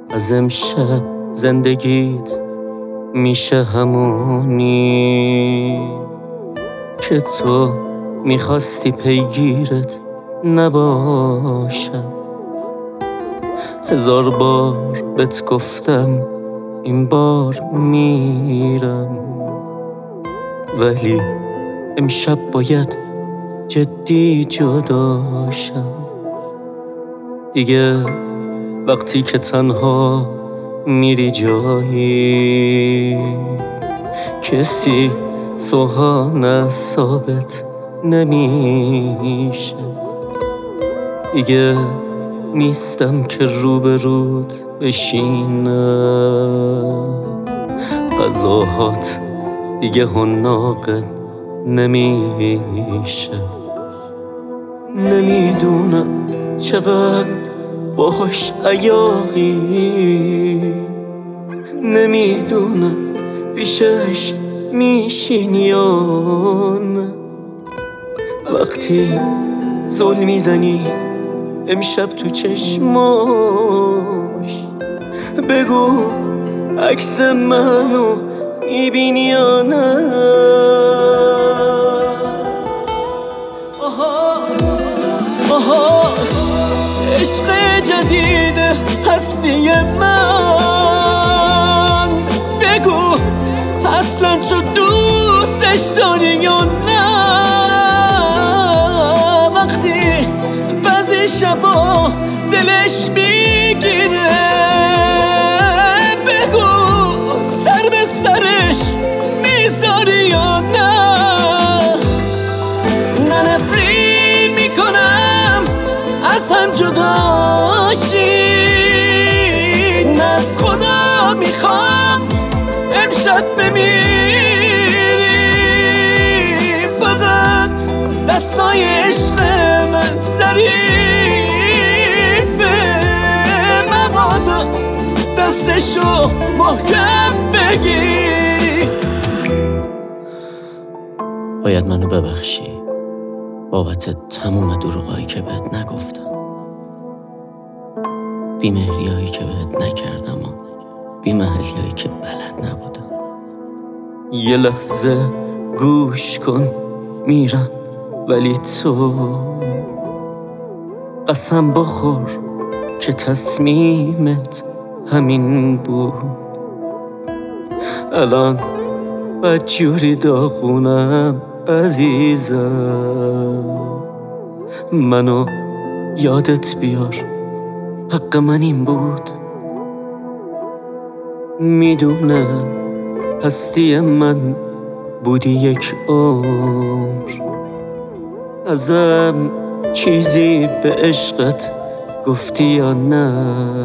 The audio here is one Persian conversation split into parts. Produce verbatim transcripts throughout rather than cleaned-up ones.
از امشب زندگیت میشه همونی که تو میخواستی پیگیرت نباشم. هزار بار بهت گفتم این بار میرم، ولی امشب باید جدی جداشم. دیگه وقتی که تنها میری جایی کسی سوهان ثابت نمیشه. دیگه نیستم که روبرود بشینم، قضاهات دیگه حناقت نمیشه. نمیدونم چقدر باهاش عیاقی، نمیدونم پیشش میشین یا نه. وقتی زل میزنی امشب تو چشماش، بگو عکس منو میبینی یا نه. آها آها عشق جدید هستی من، بگو اصلا تو دوستش داری یا نه. وقتی بعضی شبا دلش میگیره، بگو سر به سرش میذاری یا نه. نه نفرین میکنم از هم جداشی، نه از خدا میخوام امشب بمیری. فقط دستای عشق من ظریفه، مبادا دستشو محکم بگیری. باید منو ببخشی بابت تموم دروغایی که بهت نگفتم، بیمهریایی که بهت نکردم و بیمحلیایی که بلد نبودم. یه لحظه گوش کن میرم، ولی تو قسم بخور که تصمیمت همین بود. الان بدجوری داغونم عزیزم، منو یادت بیار، حق من این بود. میدونم هستی من بودی یک عمر، ازم چیزی به عشقت گفتی یا نه.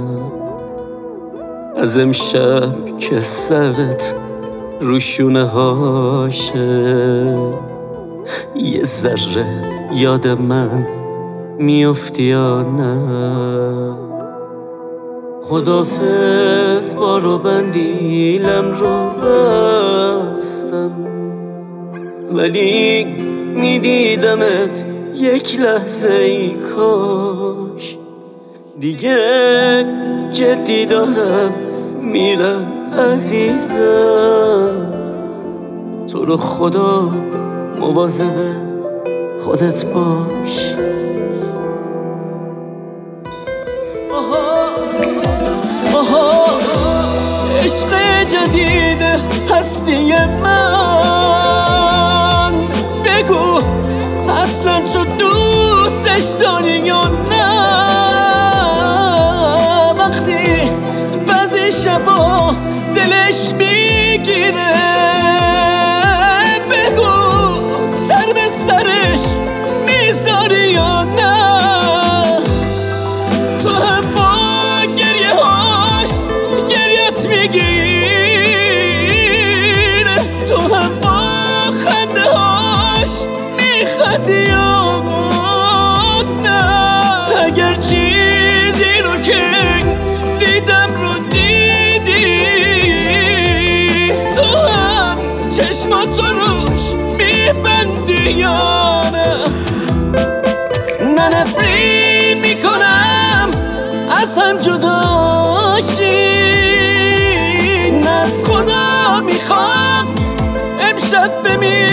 از امشب که سرت روشونه هاشه یه ذره یاد من میافتی یا نه. خدافظ بارو بندیلم رو بستم، ولی میدیدمت یک لحظه ای کاش. دیگه جدی دارم میرم عزیزم، تو رو خدا مواظب خودت باش. آها آها عشق جدید هستی من، بگو اصلا تو دوستش داری یا نه. وقتی بعضی شبا دلش میگیره، بگو سر به سرش میذاری یا نه. تو هم با گریه هاش گریت میگیره، تو هم با خنده هاش میخندی یا نه. اگر چیزی رو که دیدم رو دیدی، تو هم چشماتو روش میبندی یا نه. نه نفرین میکنم از هم جداشی، شب بمیرم